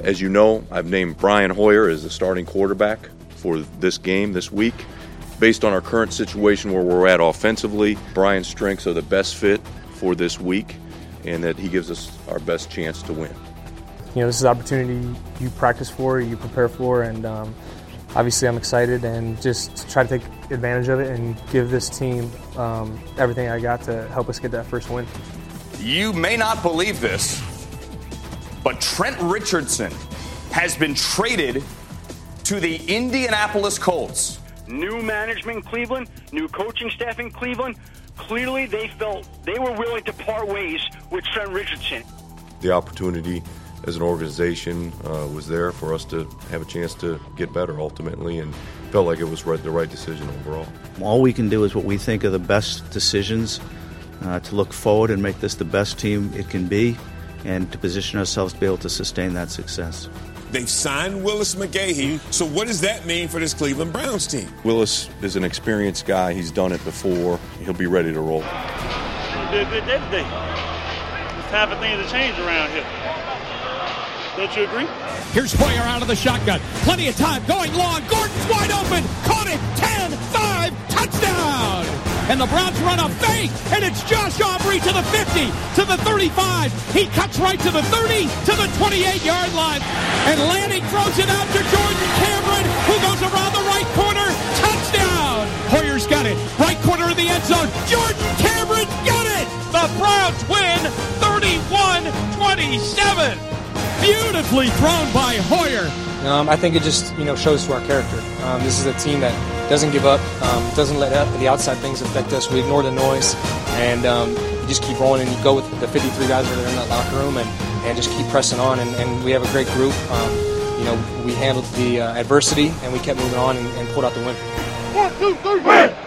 As you know, I've named Brian Hoyer as the starting quarterback for this game this week. Based on our current situation where we're at offensively, Brian's strengths are the best fit for this week, and that he gives us our best chance to win. This is the opportunity you practice for, you prepare for, and obviously I'm excited and just try to take advantage of it and give this team everything I got to help us get that first win. You may not believe this, but Trent Richardson has been traded to the Indianapolis Colts. New management in Cleveland, new coaching staff in Cleveland. Clearly they felt they were willing to part ways with Trent Richardson. The opportunity as an organization was there for us to have a chance to get better ultimately, and felt like it was the right decision overall. All we can do is what we think are the best decisions to look forward and make this the best team it can be, and to position ourselves to be able to sustain that success. They've signed Willis McGahee, so what does that mean for this Cleveland Browns team? Willis is an experienced guy. He's done it before. He'll be ready to roll. It'll be a good day today. It's time for things to change around here. Don't you agree? Here's Hoyer out of the shotgun. Plenty of time, going long. Gordon's wide open. Caught it. 10-5. Touchdown. And the Browns run a fake. And it's Josh Aubrey to the 50, to the 35. He cuts right to the 30, to the 28-yard line. And Lanning throws it out to Jordan Cameron, who goes around the right corner. Touchdown. Hoyer's got it. Right corner of the end zone. Jordan Cameron got it. The Browns win 31-27. Beautifully thrown by Hoyer. I think it just shows to our character. This is a team that doesn't give up, doesn't let the outside things affect us. We ignore the noise, and you just keep rolling, and you go with the 53 guys that are in that locker room, and just keep pressing on. And we have a great group. We handled the adversity, and we kept moving on and pulled out the win. 1, 2, 3, win!